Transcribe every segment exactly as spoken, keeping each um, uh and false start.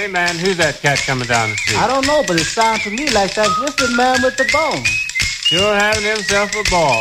Hey, man, who's that cat coming down the street? I don't know, but it sounds to me like that whipping man with the bone. Sure having himself a ball.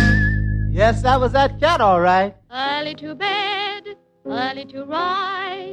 Yes, that was that cat, all right. Early to bed, early to rise.